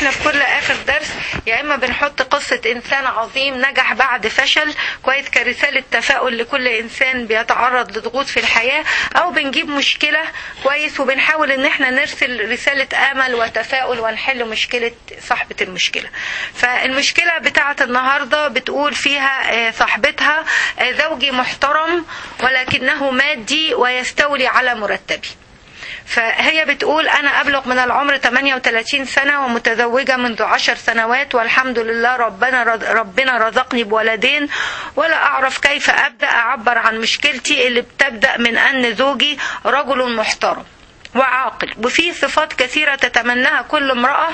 احنا في كل اخر درس يا اما بنحط قصة انسان عظيم نجح بعد فشل كويس كرسالة تفاؤل لكل انسان بيتعرض لضغوط في الحياة، او بنجيب مشكلة كويس وبنحاول ان احنا نرسل رسالة امل وتفاؤل ونحل مشكلة صاحبة المشكلة. فالمشكلة بتاعة النهاردة بتقول فيها صاحبتها زوجي محترم ولكنه مادي ويستولي على مرتبي. فهي بتقول أنا أبلغ من العمر 38 سنة ومتزوجة منذ 10 سنوات والحمد لله ربنا رزقني بولدين، ولا أعرف كيف أبدأ أعبر عن مشكلتي اللي بتبدأ من أن زوجي رجل محترم وعاقل وفيه صفات كثيرة تتمناها كل امرأة،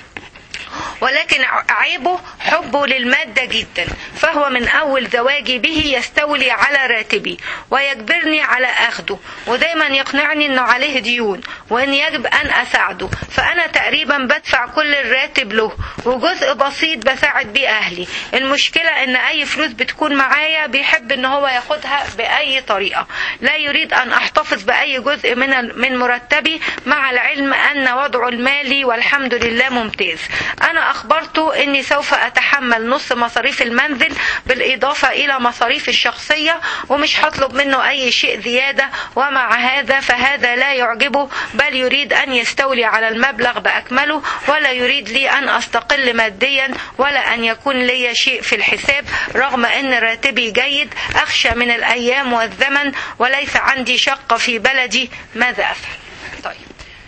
ولكن عيبه حبه للمادة جدا، فهو من أول زواجي به يستولي على راتبي ويجبرني على أخده، ودايما يقنعني أنه عليه ديون وأن يجب أن أساعده، فأنا تقريبا بدفع كل الراتب له وجزء بسيط بساعد بيه أهلي. المشكلة أن أي فلوس بتكون معايا بيحب أن هو ياخدها بأي طريقة، لا يريد أن أحتفظ بأي جزء من مرتبي، مع العلم أن وضعه المالي والحمد لله ممتاز. أنا أخبرته أني سوف أتحمل نص مصاريف المنزل بالإضافة إلى مصاريف الشخصية ومش هطلب منه أي شيء زيادة، ومع هذا فهذا لا يعجبه، بل يريد أن يستولي على المبلغ بأكمله، ولا يريد لي أن أستقل ماديا ولا أن يكون لي شيء في الحساب، رغم أن راتبي جيد. أخشى من الأيام والزمن وليس عندي شقة في بلدي، ماذا أفعل؟ طيب،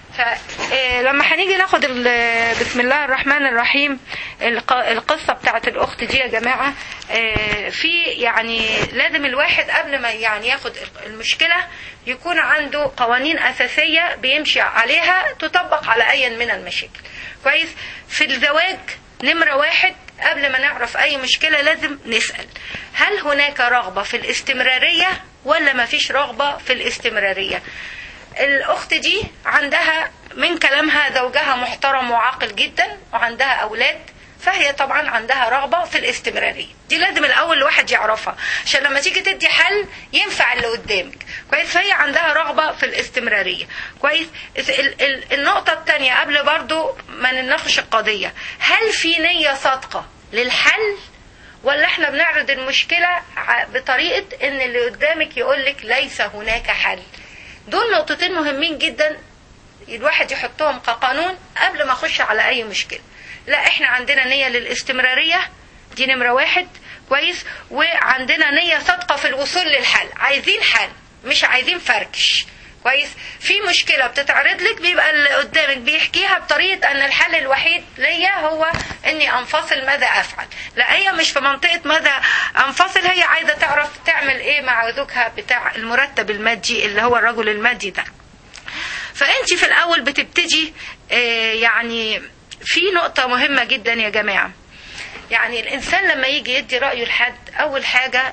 فلما هنيجي ناخد بسم الله الرحمن الرحيم القصة بتاعت الأخت دي يا جماعة، في يعني لازم الواحد قبل ما يعني ياخد المشكلة يكون عنده قوانين أساسية بيمشي عليها تطبق على أي من المشاكل. كويس؟ في الزواج نمرة واحد قبل ما نعرف أي مشكلة لازم نسأل هل هناك رغبة في الاستمرارية ولا ما فيش رغبة في الاستمرارية. الأخت دي عندها من كلامها زوجها محترم وعاقل جدا وعندها أولاد، فهي طبعا عندها رغبة في الاستمرارية. دي لازم الأول الواحد يعرفها عشان لما تيجي تدي حل ينفع اللي قدامك. كويس؟ فهي عندها رغبة في الاستمرارية. كويس؟ النقطة الثانية قبل برضو ما نناقش القضية، هل في نية صادقة للحل ولا احنا بنعرض المشكلة بطريقة ان اللي قدامك يقولك ليس هناك حل. دول نقطتين مهمين جدا الواحد يحطهم كقانون قبل ما اخش على اي مشكلة. لا، احنا عندنا نية للاستمرارية، دي نمرة واحد. كويس؟ وعندنا نية صادقة في الوصول للحل، عايزين حل مش عايزين فركش. كويس؟ في مشكلة بتتعرض لك بيبقى اللي قدامك بيحكيها بطريقة ان الحل الوحيد ليا هو اني انفصل، ماذا افعل. لا، هي مش في منطقة ماذا انفصل، هي عايزة تعرف تعمل ايه مع زوجها بتاع المرتب المادي اللي هو الرجل المادي ده. فانت في الاول بتبتدي يعني في نقطة مهمة جدا يا جماعة، يعني الانسان لما يجي يدي رأيه لحد اول حاجة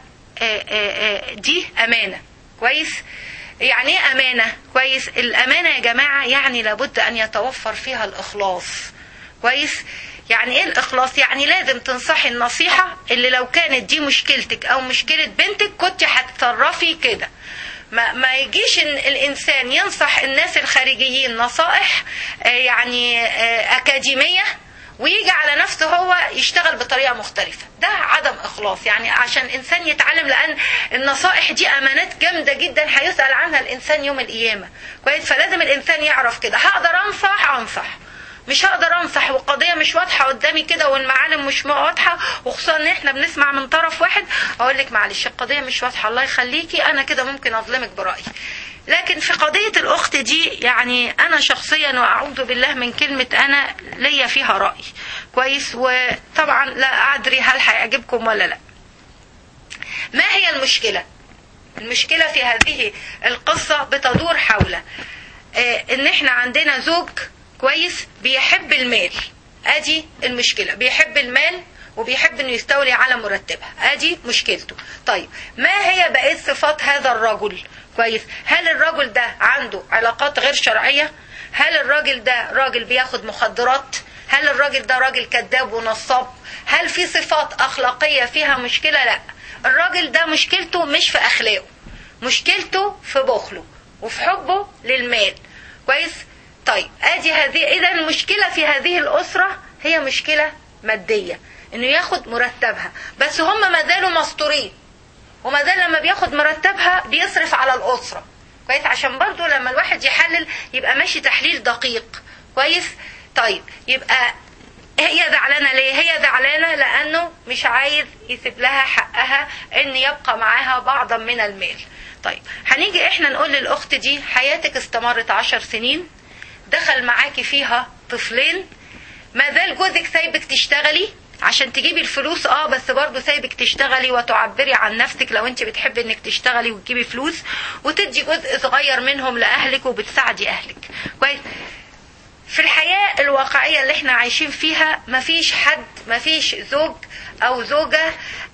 دي امانة. كويس؟ يعني ايه امانة؟ كويس؟ الامانة يا جماعة يعني لابد ان يتوفر فيها الاخلاص. كويس؟ يعني ايه الاخلاص؟ يعني لازم تنصحي النصيحة اللي لو كانت دي مشكلتك او مشكلة بنتك كنت هتتصرفي كده. ما يجيش إن الانسان ينصح الناس الخارجيين نصائح يعني اكاديمية ويجي على نفسه هو يشتغل بطريقة مختلفة. ده عدم إخلاص. يعني عشان الإنسان يتعلم، لأن النصائح دي أمانات جامدة جدا هيسأل عنها الإنسان يوم القيامة. كويس؟ فلازم الإنسان يعرف كده، هقدر أنصح مش هقدر أنصح والقضية مش واضحة قدامي كده والمعالم مش واضحة، وخصوصا إن إحنا بنسمع من طرف واحد، أقول لك معلش القضية مش واضحة الله يخليكي، أنا كده ممكن أظلمك برأيي. لكن في قضية الأخت دي يعني أنا شخصيا وأعوذ بالله من كلمة أنا ليا فيها رأي. كويس؟ وطبعا لا أدري هل هيعجبكم ولا لا. ما هي المشكلة؟ المشكلة في هذه القصة بتدور حول إن إحنا عندنا زوج كويس بيحب المال. أدي المشكلة، بيحب المال وبيحب انه يستولي على مرتبها، ادي مشكلته. طيب، ما هي بقية صفات هذا الرجل؟ كويس؟ هل الرجل ده عنده علاقات غير شرعية؟ هل الراجل ده راجل بياخد مخدرات؟ هل الراجل ده راجل كذاب ونصاب؟ هل في صفات أخلاقية فيها مشكلة؟ لا، الراجل ده مشكلته مش في أخلاقه، مشكلته في بخله وفي حبه للمال. كويس؟ طيب، ادي هذه. اذا المشكلة في هذه الأسرة هي مشكلة مادية، انه ياخد مرتبها، بس هم ما زالوا مستورين، وما زال لما بياخد مرتبها بيصرف على الأسرة. كويس، عشان برضو لما الواحد يحلل يبقى ماشي تحليل دقيق. كويس. طيب يبقى هي زعلانة ليه؟ هي زعلانة لأنه مش عايز يسيب لها حقها ان يبقى معاها بعضا من المال. طيب هنيجي احنا نقول للأخت دي حياتك استمرت 10 سنين، دخل معاكي فيها طفلين، ما زال جوزك سايبك تشتغلي عشان تجيبي الفلوس، بس برضو سايبك تشتغلي وتعبري عن نفسك لو انت بتحبي انك تشتغلي وتجيبي فلوس، وتدي جزء صغير منهم لأهلك وبتساعدي أهلك. كويس. في الحياة الواقعية اللي احنا عايشين فيها مفيش زوج او زوجة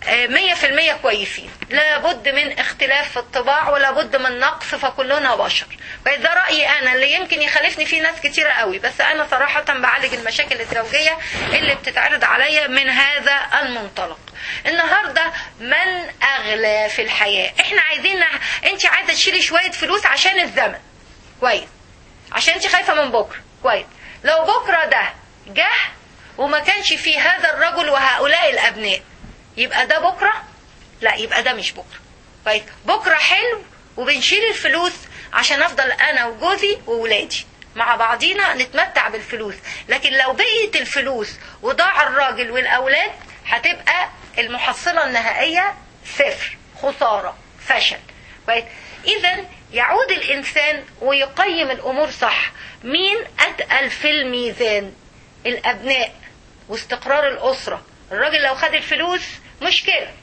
100% كويسين، لابد من اختلاف في الطباع ولابد من نقص، فكلنا بشر. ده رأيي انا اللي يمكن يخالفني فيه ناس كتيرة قوي، بس انا صراحة بعالج المشاكل الزوجية اللي بتتعرض عليا من هذا المنطلق. النهاردة من اغلى في الحياة؟ احنا عايزين انت عايزة تشيلي شوية فلوس عشان الزمن. كويس. عشان انت خايفة من بكرة. كويس. لو بكرة ده جه وما كانش فيه هذا الرجل وهؤلاء الأبناء، يبقى ده بكرة؟ لا، يبقى ده مش بكرة. كويس. بكرة حلو وبنشيل الفلوس عشان أفضل أنا وجوزي وولادي مع بعضينا نتمتع بالفلوس، لكن لو بقيت الفلوس وضاع الراجل والأولاد هتبقى المحصلة النهائية صفر، خسارة، فشل. كويس. إذن يعود الإنسان ويقيم الأمور صح. مين أتقل في الميزان؟ الأبناء واستقرار الأسرة. الراجل لو خد الفلوس مشكلة،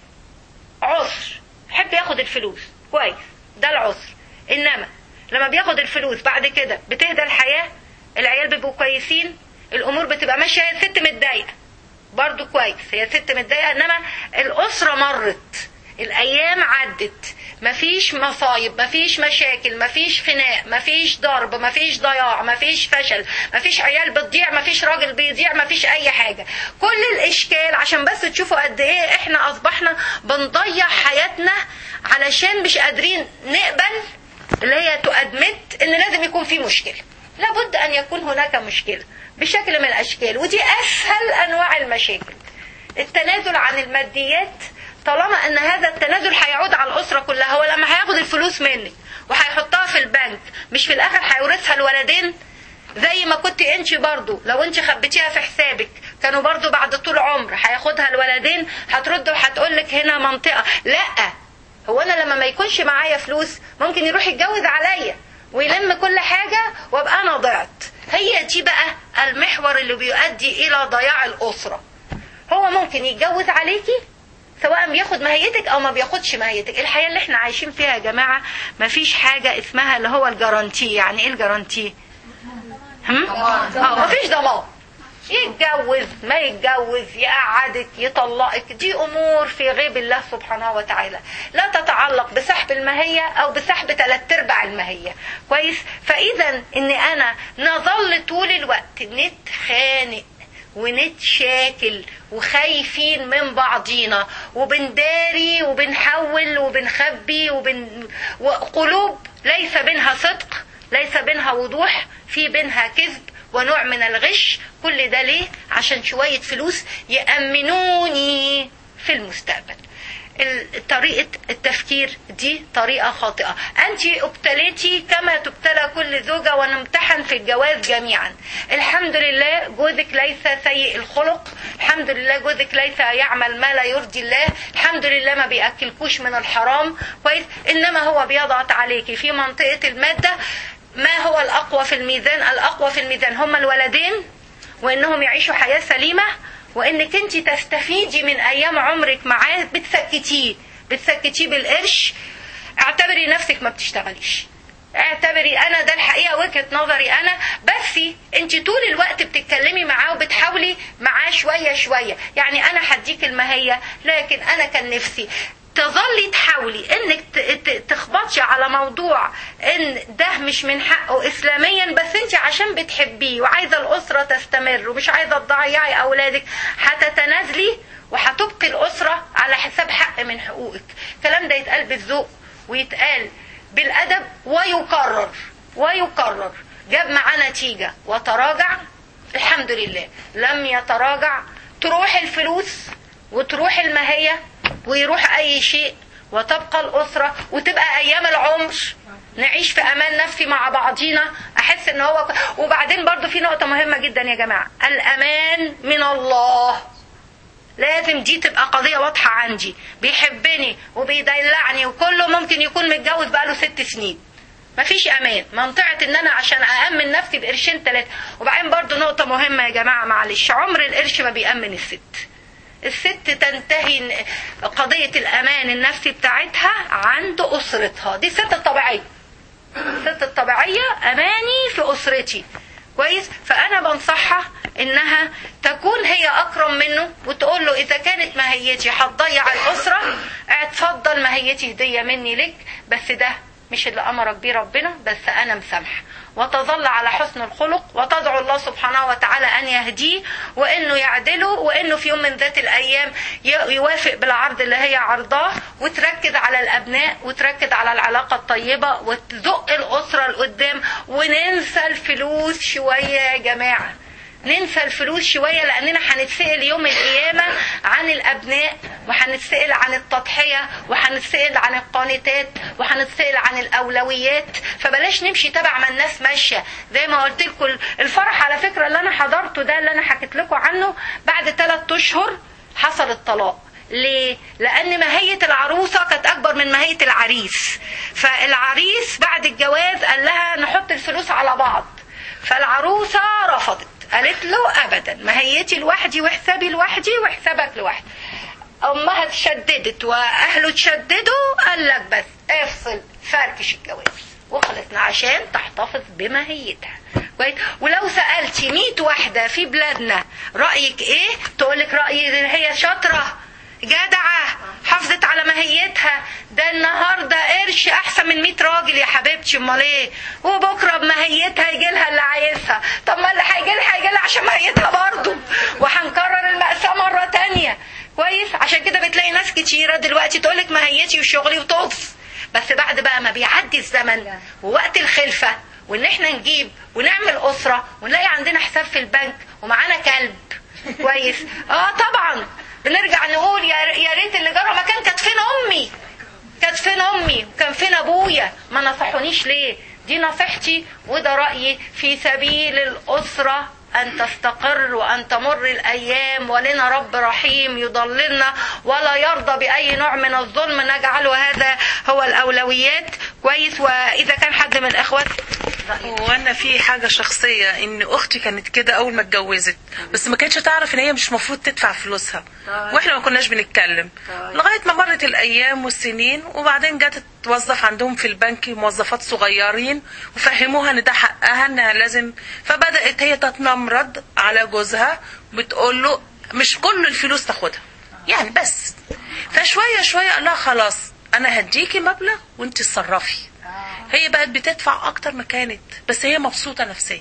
عسر، يحب ياخد الفلوس. كويس، ده العسر. إنما لما بياخد الفلوس بعد كده بتهدى الحياة، العيال بيبقوا كويسين، الأمور بتبقى ماشية، هي الست متضايقة برضو. كويس، هي ست متضايقة، إنما الأسرة مرت، الأيام عدت، مفيش مصايب، مفيش مشاكل، مفيش خناق، مفيش ضرب، مفيش ضياع، مفيش فشل، مفيش عيال بتضيع، مفيش راجل بيضيع، مفيش اي حاجة. كل الاشكال عشان بس تشوفوا قد ايه احنا اصبحنا بنضيع حياتنا علشان مش قادرين نقبل اللي هي تؤدمت ان لازم يكون في مشكلة. لابد ان يكون هناك مشكلة بشكل من الاشكال، ودي اسهل انواع المشاكل. التنازل عن الماديات، طالما ان هذا التنازل هيعود على الاسره كلها. هو لما هياخد الفلوس منك وهيحطها في البنك، مش في الاخر هيورثها الولدين؟ زي ما كنت انت برضو لو انت خبيتيها في حسابك كانوا برضو بعد طول عمر هياخدها الولدين، هترد وهتقولك هنا منطقه. لا، هو انا لما ما يكونش معايا فلوس ممكن يروح يتجوز عليا ويلم كل حاجه وابقى انا ضعت. هي دي بقى المحور اللي بيؤدي الى ضياع الاسره. هو ممكن يتجوز عليكي سواء بياخد ماهيتك او ما بياخدش ماهيتك. الحياة اللي احنا عايشين فيها يا جماعة مفيش حاجة اسمها اللي هو الجارانتي. يعني ايه الجارانتي؟ مفيش ضمان. يتجوز ما يتجوز، يقعدك، يطلقك، دي امور في غيب الله سبحانه وتعالى، لا تتعلق بسحب الماهية او بسحب 3/4 الماهية. كويس. فاذا ان انا نظل طول الوقت نتخانق ونتشاكل وخايفين من بعضينا وبنداري وبنحول وبنخبي وقلوب ليس بينها صدق، ليس بينها وضوح، في بينها كذب ونوع من الغش. كل ده ليه؟ عشان شوية فلوس يأمنوني في المستقبل. طريقة التفكير دي طريقة خاطئة. أنت ابتليتي كما تبتلى كل زوجة ونمتحن في الجواز جميعا. الحمد لله جوزك ليس سيء الخلق، الحمد لله جوزك ليس يعمل ما لا يرضي الله، الحمد لله ما بيأكلكوش من الحرام. كويس. إنما هو بيضغط عليكي في منطقة المادة. ما هو الأقوى في الميزان؟ الأقوى في الميزان هم الولدين، وإنهم يعيشوا حياة سليمة، وانك انت تستفيدي من ايام عمرك معاه. بتسكتيه بالقرش. اعتبري نفسك ما بتشتغليش، اعتبري انا ده الحقيقة وجهة نظري انا، بس انت طول الوقت بتتكلمي معاه وبتحاولي معاه شوية شوية. يعني انا هديك الماهية، لكن انا كان نفسي تظلي تحاولي انك تخبطش على موضوع ان ده مش من حقه اسلاميا، بس انت عشان بتحبيه وعايزه الاسره تستمر ومش عايزه تضيعي اولادك، هتتنازلي وهتبقي الاسره على حساب حق من حقوقك. الكلام ده يتقال بالذوق ويتقال بالادب ويكرر. جاب معاه نتيجه وتراجع، الحمد لله لم يتراجع، تروح الفلوس وتروح الماهية ويروح اي شيء وتبقى الاسرة وتبقى ايام العمر نعيش في امان نفسي مع بعضينا. احس ان هو وبعدين برضو في نقطة مهمة جدا يا جماعة، الامان من الله. لازم دي تبقى قضية واضحة عندي. بيحبني وبيدلعني وكله ممكن يكون متجوز بقاله 6 سنين، مفيش امان. منطقة ان انا عشان اامن نفسي بقرشين 3. وبعدين برضو نقطة مهمة يا جماعة معلش، عمر القرش ما بيأمن الست. الست تنتهي قضية الامان النفسي بتاعتها عند اسرتها. دي الست الطبيعية. الست الطبيعية اماني في اسرتي كويس. فانا بنصحها انها تكون هي اكرم منه وتقول له اذا كانت ماهيتي هتضيع الاسرة اتفضل ماهيتي هدية مني لك، بس ده مش اللي امرك بيه ربنا، بس انا مسامحه. وتظل على حسن الخلق وتدعو الله سبحانه وتعالى ان يهديه وانه يعدله وانه في يوم من ذات الايام يوافق بالعرض اللي هي عرضاه، وتركز على الابناء وتركز على العلاقه الطيبه وتزق الاسره لقدام. وننسى الفلوس شويه يا جماعه، ننسى الفلوس شوية، لأننا هنتسأل يوم القيامة عن الأبناء، وهنتسأل عن التضحية، وهنتسأل عن القانتات، وهنتسأل عن الأولويات. فبلاش نمشي تبع ما الناس ماشية. زي ما قلت لكم الفرح على فكرة اللي أنا حضرته ده اللي أنا حكيت لكم عنه، بعد 3 أشهر حصل الطلاق. ليه؟ لأن ماهية العروسة كانت أكبر من ماهية العريس. فالعريس بعد الجواز قال لها نحط الفلوس على بعض، فالعروسة رفضت، قالت له ابدا ماهيتي لوحدي وحسابي لوحدي وحسابك لوحدي. امها اتشددت واهله اتشددوا، قال لك بس افصل فركش الجواز وخلصنا عشان تحتفظ بماهيتها. ولو سألتي 100 واحدة في بلادنا رأيك ايه، تقولك رأيي هي شاطرة جدعة حافظت على ماهيتها، ده النهاردة قرش احسن من 100 راجل يا حبيبتي، امال ايه؟ وبكرة بماهيتها يجي لها اللي عايزها. طب ما اللي هيجي لها عشان ماهيتها برضو، وهنكرر المأساة مرة تانية كويس. عشان كده بتلاقي ناس كتيرة دلوقتي تقولك ماهيتي وشغلي وتقف، بس بعد بقى ما بيعدي الزمن ووقت الخلفة وان احنا نجيب ونعمل اسرة ونلاقي عندنا حساب في البنك ومعانا كلب كويس، طبعا بنرجع نقول يا ريت اللي جرى مكان كانت فين امي، كانت فين امي وكان فين ابويا، ما نصحونيش ليه. دي نصيحتي وده رأيي في سبيل الأسرة أن تستقر وأن تمر الأيام، ولنا رب رحيم يضللنا ولا يرضى بأي نوع من الظلم، نجعله هذا هو الأولويات كويس. وإذا كان حد من الأخوات. وانا في حاجة شخصية، ان اختي كانت كده اول ما اتجوزت، بس ما كانتش تعرف ان هي مش مفروض تدفع فلوسها، واحنا ما كناش بنتكلم لغاية ما مرت الايام والسنين، وبعدين جت توظف عندهم في البنك موظفات صغيرين وفهموها ان ده حقها انها لازم. فبدأت هي تتنمرد على جوزها، بتقول له مش كل الفلوس تاخدها يعني بس. فشوية شوية قال لها خلاص انا هديكي مبلغ وانت تصرفي. هي بقت بتدفع اكتر ما كانت، بس هي مبسوطة نفسيا.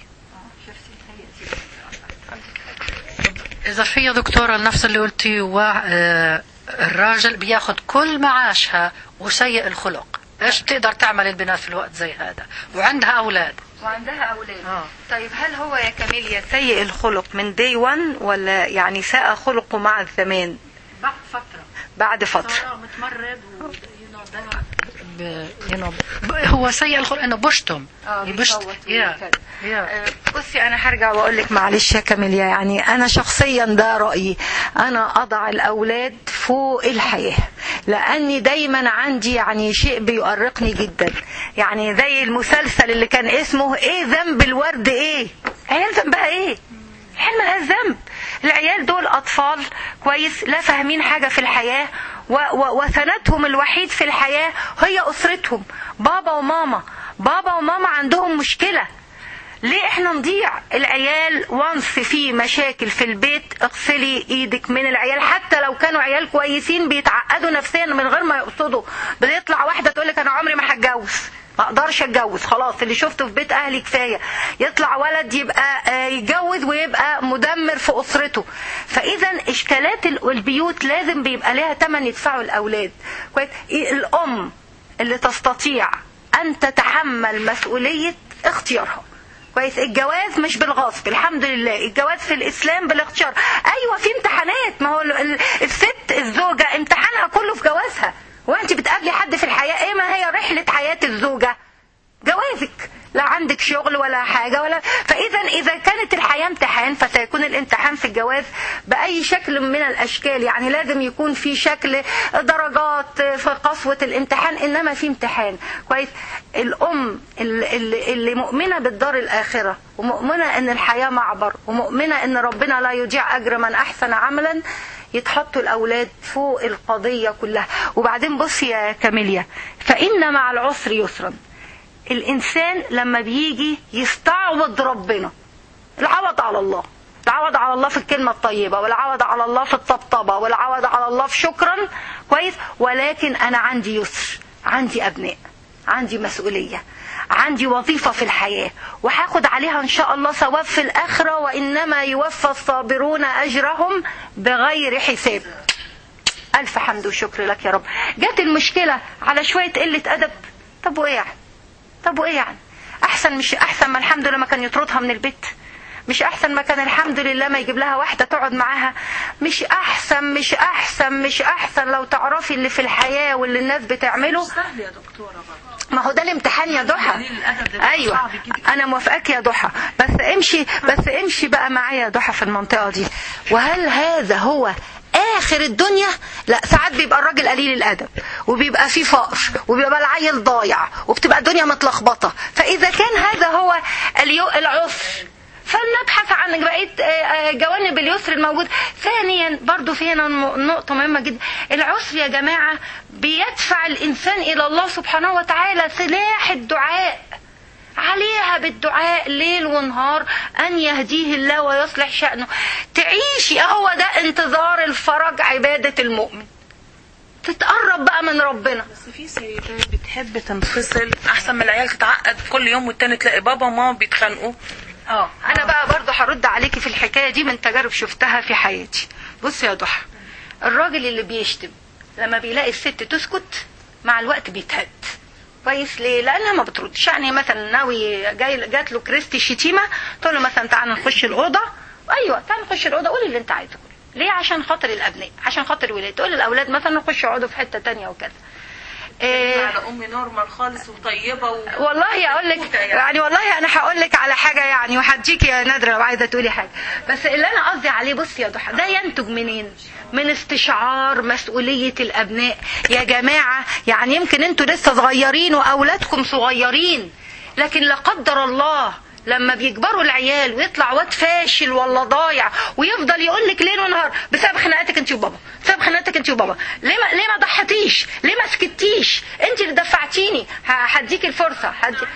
اذا في يا دكتورة نفس اللي قلتي، الراجل بياخد كل معاشها وسيء الخلق، ايش بتقدر تعمل البنات في الوقت زي هذا وعندها اولاد؟ طيب هل هو يا كاميليا سيء الخلق من دي 1 ولا يعني ساء خلقه مع الزمان؟ بعد فترة متمرد هو سيء الخلق انه بشتم بصي انا هرجع واقول لك معلش يا كاميليا، يعني انا شخصيا ده رايي، انا اضع الاولاد فوق الحياه، لاني دايما عندي يعني شيء بيؤرقني جدا، يعني زي المسلسل اللي كان اسمه ايه ذنب الورد، ايه عيال ذنبها ايه؟ عيال مالهاش ذنب. العيال دول اطفال كويس لا فاهمين حاجه في الحياه، وسندهم الوحيد في الحياه هي اسرتهم، بابا وماما عندهم مشكله. ليه احنا نضيع العيال؟ وانس في مشاكل في البيت اغسلي ايدك من العيال، حتى لو كانوا عيال كويسين بيتعقدوا نفسيا من غير ما يقصدوا. بيطلع واحده تقولك انا عمري ما هتجوز، ما اقدرش اتجوز، خلاص اللي شفته في بيت اهلي كفايه. يطلع ولد يبقى يتجوز ويبقى مدمر في اسرته. فاذا اشكالات البيوت لازم بيبقى لها ثمن يدفعوا الاولاد كويس. الام اللي تستطيع ان تتحمل مسؤوليه اختيارها كويس. الجواز مش بالغصب، الحمد لله. الجواز في الاسلام بالاختيار. ايوه في امتحانات، ما هو الست الزوجه امتحانها كله في جوازها. وانت بتقابلي حد في الحياه، ايه ما هي رحله حياه الزوجه؟ جوازك. لا عندك شغل ولا حاجة ولا. فإذا كانت الحياة امتحان، فسيكون الامتحان في الجواز بأي شكل من الأشكال. يعني لازم يكون في شكل درجات في قسوة الامتحان، إنما في امتحان كويس. الأم اللي مؤمنة بالدار الآخرة، ومؤمنة إن الحياة معبر، ومؤمنة إن ربنا لا يضيع أجر من أحسن عملا، يتحطوا الأولاد فوق القضية كلها. وبعدين بصي يا كاميليا، فإن مع العسر يسرا. الإنسان لما بيجي يستعوض ربنا، العوض على الله، العوض على الله في الكلمة الطيبة، والعوض على الله في الطبطبة، والعوض على الله في شكرا كويس. ولكن أنا عندي يسر، عندي أبناء، عندي مسؤولية، عندي وظيفة في الحياة، وهاخد عليها إن شاء الله ثواب في الآخرة، وإنما يوفى الصابرون أجرهم بغير حساب. ألف حمد وشكر لك يا رب. جت المشكلة على شوية قلة أدب، طب وإيه يعني؟ طب وايه يعني؟ مش احسن ما الحمد لله ما كان يطردها من البيت؟ مش احسن ما كان الحمد لله ما يجيب لها واحده تقعد معاها؟ مش احسن لو تعرفي اللي في الحياه واللي الناس بتعمله. مش سهل يا دكتوره بقى. ما هو ده الامتحان يا ضحى. ايوه انا موافقاك يا ضحى، بس امشي بقى معايا يا ضحى في المنطقه دي. وهل هذا هو اخر الدنيا؟ لا، ساعات بيبقى الراجل قليل الادب، وبيبقى فيه فقر، وبيبقى العيل ضايع، وبتبقى الدنيا متلخبطه. فاذا كان هذا هو العسر، فلنبحث عن بقيه جوانب اليسر الموجود. ثانيا برضو في هنا نقطه مهمه جدا، العسر يا جماعه بيدفع الانسان الى الله سبحانه وتعالى. سلاح الدعاء، عليها بالدعاء ليل ونهار أن يهديه الله ويصلح شأنه. تعيشي، هو ده انتظار الفرج، عبادة المؤمن. تتقرب بقى من ربنا. بس في سيدات بتحب تنفصل أحسن من العيال تتعقد كل يوم والتاني تلاقي بابا وماما بيتخانقوا. أنا بقى برضو هرد عليكي في الحكاية دي من تجارب شفتها في حياتي. بص يا ضحى، الراجل اللي بيشتم لما بيلاقي الست تسكت مع الوقت بيتهد كويس. ليه؟ لانها ما بتردش. يعني مثلا ناوي جات له كريستي شتيمه، تقول له مثلا تعالى نخش الاوضه. ايوه تعالى نخش الاوضه، قولي اللي انت عايزه قولي. ليه؟ عشان خاطر الابناء، عشان خاطر الولاد. تقول للاولاد مثلا نخش اقعدوا في حته تانية وكذا. على امي نورمال خالص وطيبه والله اقول لك يعني والله انا هقول لك على حاجه يعني، وهديكي يا نادره لو عايزه تقولي حاجه. بس اللي انا قصدي عليه، بصي يا ضحى، ده ينتج منين؟ من استشعار مسؤوليه الابناء يا جماعه. يعني يمكن انتوا لسه صغيرين واولادكم صغيرين، لكن لا قدر الله لما بيكبروا العيال ويطلع واد فاشل ولا ضايع، ويفضل يقول لك ليل ونهار بسبب خناقاتك انت وبابا، بسبب خناقاتك انت وبابا، ليه ما ضحتيش؟ ليه ما سكتيش؟ انت اللي دفعتيني. هديك الفرصه.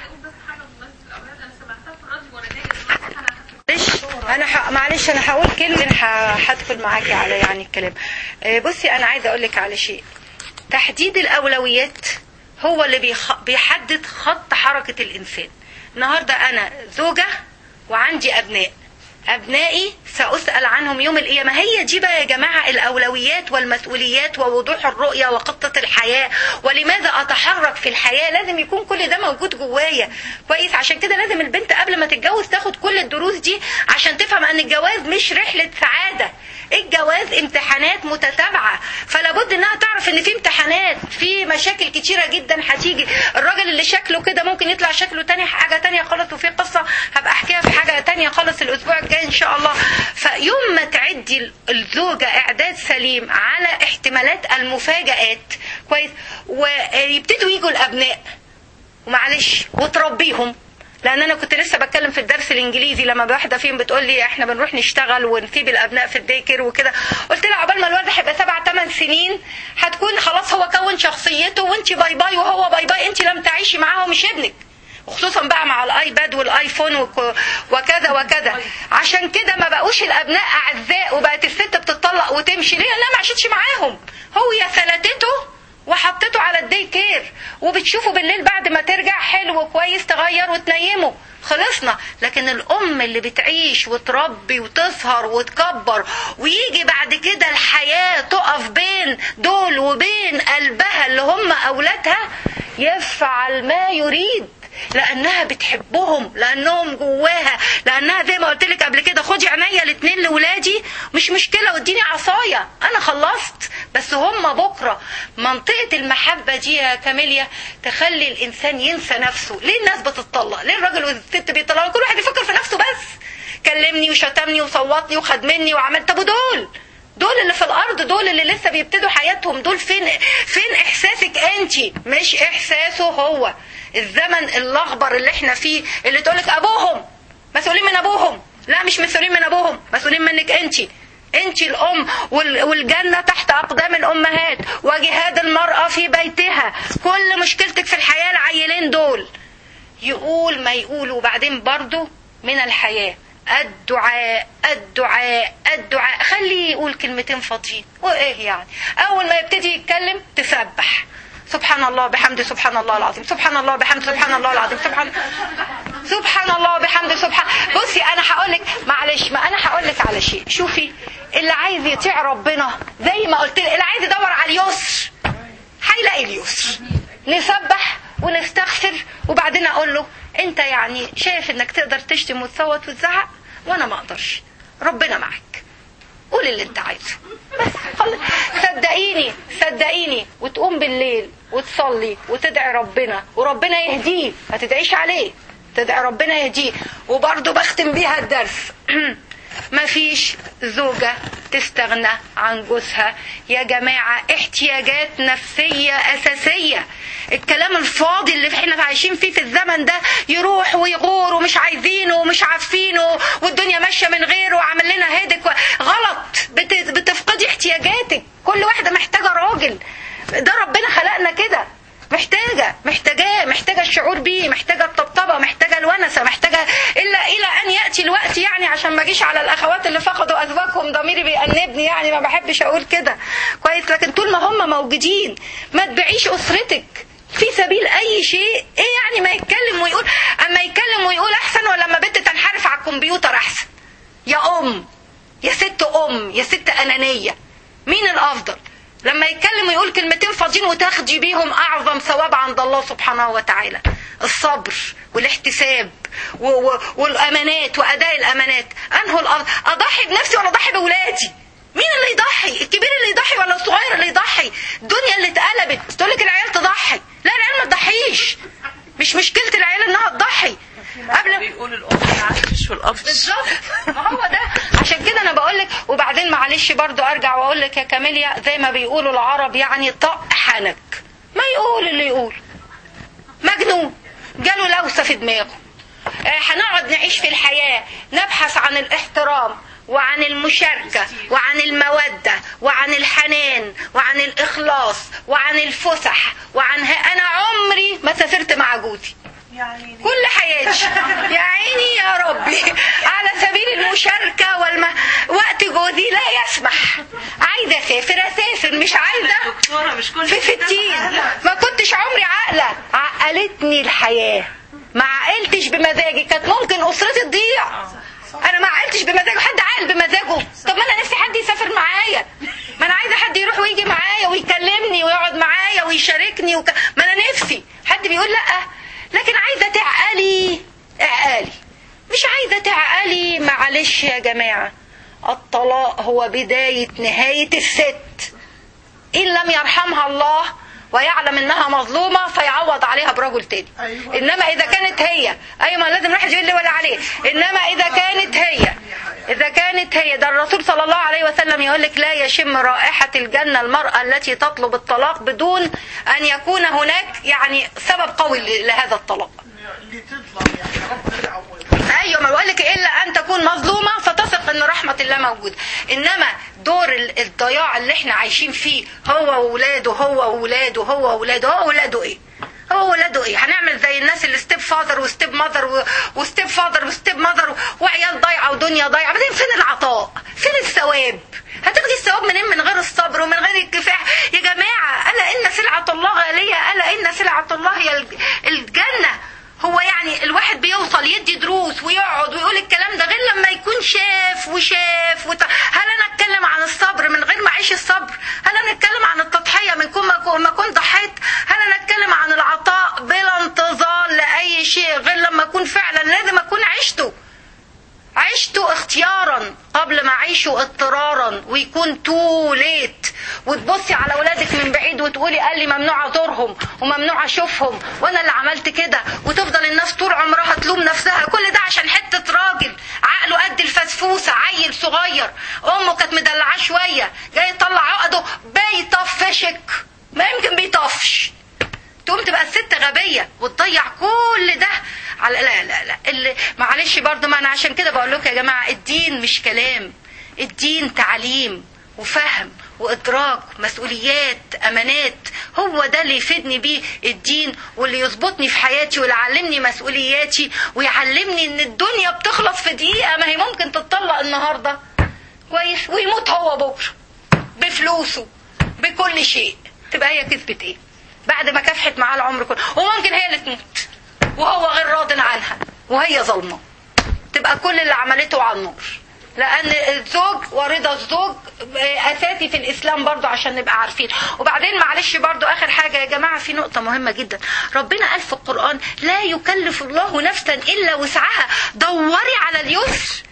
معلش انا هقول كلمه هدخل معاكي على يعني الكلام. بصي انا عايزه اقول لك على شيء. تحديد الاولويات هو اللي بيحدد خط حركه الانسان. النهارده انا زوجه وعندي أبنائي سأسأل عنهم يوم القيامة. هي دي بقى يا جماعة الأولويات والمسؤوليات ووضوح الرؤية وخطة الحياة، ولماذا أتحرك في الحياة. لازم يكون كل ده موجود جوايا كويس. عشان كده لازم البنت قبل ما تتجوز تاخد كل الدروس دي عشان تفهم أن الجواز مش رحلة سعادة. الجواز امتحانات متتابعة، فلا بد انها تعرف ان في امتحانات، في مشاكل كتيرة جدا هتيجي. الراجل اللي شكله كده ممكن يطلع شكله تاني حاجة تانية خالص، وفي قصة هبقى احكيها في حاجة تانية خالص الاسبوع الجاي ان شاء الله. فيوم ما تعدي الزوجة اعداد سليم على احتمالات المفاجآت كويس، ويبتدوا يجوا الابناء ومعلش وتربيهم. لان انا كنت لسه بتكلم في الدرس الانجليزي لما واحده فيهم بتقول لي احنا بنروح نشتغل ونسيب الابناء في الديكر وكده. قلت لها عقبال ما الولد هيبقى 7-8 سنين هتكون خلاص هو كون شخصيته، وانت باي باي وهو باي باي. انت لم تعيشي معاه ومش ابنك، وخصوصا بقى مع الايباد والايفون وكذا وكذا. عشان كده ما بقوش الابناء اعزاء، وبقت الست بتطلق وتمشي. ليه؟ لا ما عاشتش معاهم. هو يا فلتته وحطيته على الدي كير، وبتشوفه بالليل بعد ما ترجع حلو كويس تغير وتنيمه، خلصنا. لكن الام اللي بتعيش وتربي وتسهر وتكبر، ويجي بعد كده الحياة تقف بين دول وبين قلبها اللي هم اولادها، يفعل ما يريد. لانها بتحبهم، لانهم جواها، لانها زي ما قلت لك قبل كده خدي عينيا الاثنين لاولادي مش مشكله واديني عصايه انا خلصت، بس هم بكره. منطقه المحبه دي يا كاميليا تخلي الانسان ينسى نفسه. ليه الناس بتتطلق؟ ليه الراجل والست بيطلقوا؟ كل واحد يفكر في نفسه بس، كلمني وشتمني وصوتني وخد مني وعمل. طب دول اللي في الارض، دول اللي لسه بيبتدوا حياتهم، دول فين احساسك انتي مش احساسه هو؟ الزمن الاخبر اللي احنا فيه اللي تقولك ابوهم مسؤولين من ابوهم، لا مش مسؤولين من ابوهم، مسؤولين منك انتي الام، والجنة تحت اقدام الامهات، وجهاد المرأة في بيتها. كل مشكلتك في الحياة العيلين دول، يقول ما يقول. وبعدين برضو من الحياة الدعاء الدعاء الدعاء، خليه يقول كلمتين فاضيين. وايه يعني اول ما يبتدي يتكلم تسبح سبحان الله بحمده سبحان الله العظيم، سبحان الله بحمده سبحان الله العظيم، سبحان الله بحمده بصي انا هقولك معلش، ما انا هقولك على شيء. شوفي اللي عايز يطيع ربنا زي ما قلت لك، اللي عايز يدور على اليسر هيلاقي اليسر. نسبح ونستغفر وبعدين اقول له انت يعني شايف انك تقدر تشتم وتصوت وتزعق وانا ما اقدرش، ربنا معك، قول اللي انت عايزه بس. صدقيني وتقوم بالليل وتصلي وتدعي ربنا وربنا يهديه، ما تدعيش عليه، تدعي ربنا يهديه. وبرضه بختم بيها الدرس مفيش زوجة تستغنى عن جوزها يا جماعة، احتياجات نفسية أساسية. الكلام الفاضي اللي احنا عايشين فيه في الزمن ده يروح ويغور ومش عايزينه ومش عارفينه والدنيا ماشية من غيره وعمل لنا هيدك غلط. بتفقدي احتياجاتك. كل واحدة محتاجة راجل، ده ربنا خلقنا كده، محتاجة الشعور بيه، محتاجة الطبطبة، محتاجة الونسة، محتاجة إلى أن يأتي الوقت يعني، عشان ما اجيش على الأخوات اللي فقدوا أزواجهم ضميري بيأنبني يعني، ما بحبش أقول كده كويس. لكن طول ما هم موجودين ما تبيعيش أسرتك في سبيل أي شيء. إيه يعني ما يتكلم ويقول، أما يتكلم ويقول أحسن ولا لما بنت تنحرف على الكمبيوتر أحسن؟ يا أم يا ست أنانية، مين الأفضل؟ لما يتكلم ويقول كلمتين فاضيين وتاخدي بيهم اعظم ثواب عند الله سبحانه وتعالى. الصبر والاحتساب والامانات واداء الامانات. انه الافضل؟ اضحي بنفسي ولا اضحي باولادي؟ مين اللي يضحي؟ الكبير اللي يضحي ولا الصغير اللي يضحي؟ الدنيا اللي اتقلبت تقول لك العيال تضحي، لا العيال ما تضحيش، مش مشكلة العيال انها تضحي. قبل بيقول الام العفش والاب بالظبط، ما هو ده. عشان كده انا بقول لك. وبعدين معلش برضو ارجع واقول لك يا كاميليا، زي ما بيقولوا العرب يعني طق حنك، ما يقول اللي يقول، مجنون جاله لوسه في دماغه. هنقعد نعيش في الحياه نبحث عن الاحترام وعن المشاركة وعن المودة وعن الحنان وعن الإخلاص وعن الفسح أنا عمري ما سافرت مع جوزي كل حياتي يا عيني يا ربي على سبيل المشاركة وقت جوزي لا يسمح. عايزة أسافر مش عايزة في 60 ما كنتش عمري عاقلة. عقلتني الحياة، ما عقلتش بمزاجي، كانت ممكن أسرتي تضيع. انا ما عقلتش بمزاجه، حد عاقل بمزاجه؟ طب ما انا نفسي حد يسافر معايا، ما انا عايزه حد يروح ويجي معايا ويكلمني ويقعد معايا ويشاركني ما انا نفسي حد بيقول لا. لكن عايزه تعقلي اعقلي، مش عايزه تعقلي معلش يا جماعه. الطلاق هو بدايه نهايه الست ان لم يرحمها الله ويعلم انها مظلومة فيعوض عليها برجل تاني. انما اذا كانت هي ما لازم واحد يقول لي ولا عليه. انما اذا كانت هي ده الرسول صلى الله عليه وسلم يقول لك لا يشم رائحة الجنة المرأة التي تطلب الطلاق بدون ان يكون هناك يعني سبب قوي لهذا الطلاق. ايوه، ما بقول لك الا ان تكون مظلومه فتثق ان رحمه الله موجوده. انما دور الضياع اللي احنا عايشين فيه هو واولاده ايه؟ هنعمل زي الناس اللي ستيب فاذر وستيب ماذر وعيال ضايعه ودنيا ضايعه. بعدين فين العطاء؟ فين الثواب؟ هتاخدي الثواب منين من غير الصبر ومن غير الكفاح يا جماعه؟ الا ان سلعه الله غاليه، الا ان سلعه الله هي الجنه. هو يعني الواحد بيوصل يدي دروس ويقعد ويقول الكلام ده غير لما يكون شاف هل انا اتكلم عن الصبر من غير ما اعيش الصبر؟ هل انا اتكلم عن التضحية من كل ما كنت ضحيت؟ هل انا اتكلم عن العطاء بلا انتظار لاي شيء ويكون تو ليت، وتبصي على اولادك من بعيد وتقولي قال لي ممنوع ازورهم وممنوع اشوفهم وانا اللي عملت كده، وتفضل الناس طول عمرها تلوم نفسها. كل ده عشان حته راجل عقله قد الفسفوسه، عيل صغير امه كانت مدلعاه شويه، جاي يطلع عقده بيطفشك، ما يمكن بيطفش، تقوم تبقى الست غبيه وتضيع كل ده على لا اللي معلش برضو. ما انا عشان كده بقول لكم يا جماعه، الدين مش كلام، الدين تعليم وفهم وادراك، مسؤوليات، امانات. هو ده اللي يفيدني بيه الدين، واللي يظبطني في حياتي ويعلمني مسؤولياتي، ويعلمني ان الدنيا بتخلص في دقيقه. ما هي ممكن تتطلق النهارده كويس ويموت هو بكره بفلوسه بكل شيء، تبقى هي كسبت ايه بعد ما كافحت معاه العمر كله؟ وممكن هي اللي تموت وهو غير راض عنها وهي ظلمه، تبقى كل اللي عملته على النار. لان الزوج ورضا الزوج اساسي في الاسلام برضو عشان نبقى عارفين. وبعدين معلش برضو اخر حاجه يا جماعه، في نقطه مهمه جدا. ربنا قال في القران لا يكلف الله نفسا الا وسعها، دوري على اليسر.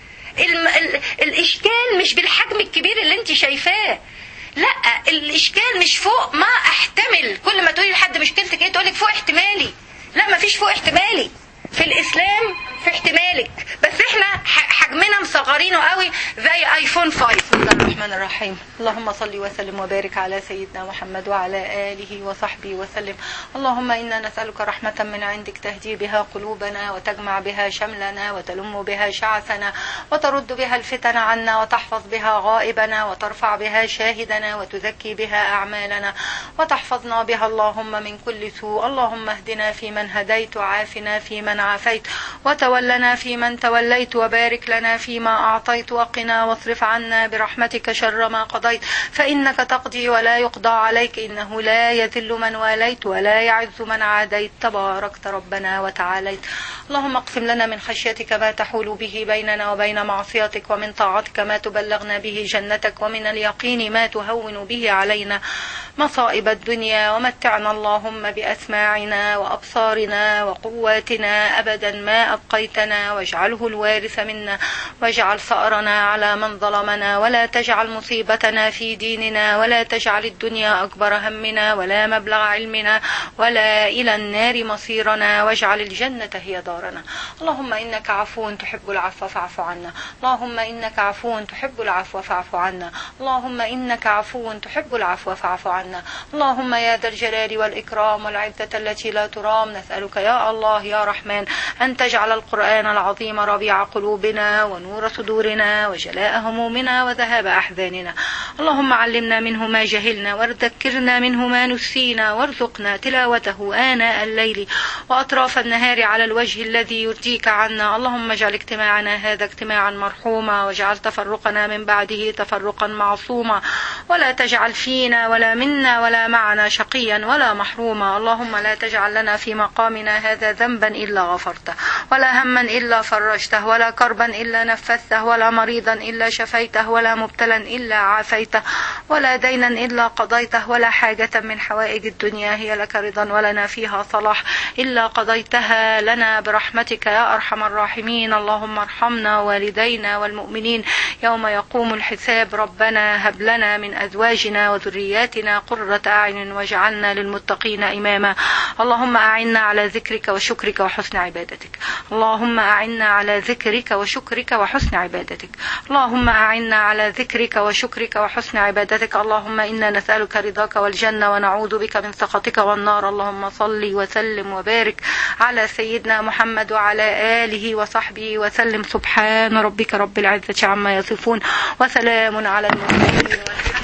الاشكال مش بالحجم الكبير اللي انت شايفاه، لا، الاشكال مش فوق ما احتمل. كل ما تقولي لحد مشكلتك ايه تقولك فوق احتمالي. لا، ما فيش فوق احتمالي في الاسلام، في احتمالك، بس احنا حجمنا مصغرينه قوي زي ايفون 5. بسم الله الرحمن الرحيم. اللهم صل وسلم وبارك على سيدنا محمد وعلى اله وصحبه وسلم. اللهم انا نسالك رحمه من عندك تهدي بها قلوبنا وتجمع بها شملنا وتلم بها شعثنا وترد بها الفتن عنا وتحفظ بها غائبنا وترفع بها شاهدنا وتزكي بها اعمالنا وتحفظنا بها اللهم من كل سوء. اللهم اهدنا فيمن هديت وعافنا فيمن عافيت وتولنا فيمن توليت وبارك لنا فيما أعطيت وقنا واصرف عنا برحمتك شر ما قضيت، فإنك تقضي ولا يقضى عليك، إنه لا يذل من واليت ولا يعز من عاديت، تباركت ربنا وتعاليت. اللهم اقسم لنا من خشيتك ما تحول به بيننا وبين معصيتك، ومن طاعتك ما تبلغنا به جنتك، ومن اليقين ما تهون به علينا مصائب الدنيا، ومتعنا اللهم بأسماعنا وأبصارنا وقواتنا أبدا ما أبقيتنا، واجعله الوارث منا، واجعل ثأرنا على من ظلمنا، ولا تجعل مصيبتنا في ديننا، ولا تجعل الدنيا أكبر همنا ولا مبلغ علمنا ولا إلى النار مصيرنا، واجعل الجنة هي دارنا. اللهم إنك عفو تحب العفو فاعف عنا، اللهم إنك عفو تحب العفو فاعف عنا، اللهم إنك عفو تحب العفو فاعف عنا. اللهم يا ذا الجلال والإكرام والعزة التي لا ترام، نسألك يا الله يا رحمن أن تجعل القرآن العظيم ربيع قلوبنا ونور صدورنا وجلاء همومنا وذهاب أحزاننا. اللهم علمنا منه ما جهلنا، وذكرنا منه ما نسينا، وارزقنا تلاوته آناء الليل وأطراف النهار على الوجه الذي يرضيك عنا. اللهم اجعل اجتماعنا هذا اجتماعا مرحوما، واجعل تفرقنا من بعده تفرقا معصوما، ولا تجعل فينا ولا منا ولا معنا شقيا ولا محروما. اللهم لا تجعل لنا في مقامنا هذا ذنبا إلا غفرته، ولا هما إلا فرجته، ولا كربا إلا نفذته، ولا مريضا إلا شفيته، ولا مبتلا إلا عافيته، ولا دينا إلا قضيته، ولا حاجة من حوائج الدنيا هي لك رضا ولنا فيها صلاح إلا قضيتها لنا برحمتك يا أرحم الراحمين. اللهم ارحمنا والدينا والمؤمنين يوم يقوم الحساب. ربنا هب لنا من أزواجنا وذرياتنا قرة أعين واجعلنا للمتقين إماما. اللهم أعنا على ذكرك وشكرك وحسن عبادتك، اللهم أعنا على ذكرك وشكرك وحسن عبادتك، اللهم أعنا على ذكرك وشكرك وحسن عبادتك. اللهم إنا نسألك رضاك والجنة ونعوذ بك من سخطك والنار. اللهم صل وسلم وبارك على سيدنا محمد وعلى آله وصحبه وسلم. سبحان ربك رب العزة عما يصفون، وسلام على المرسلين.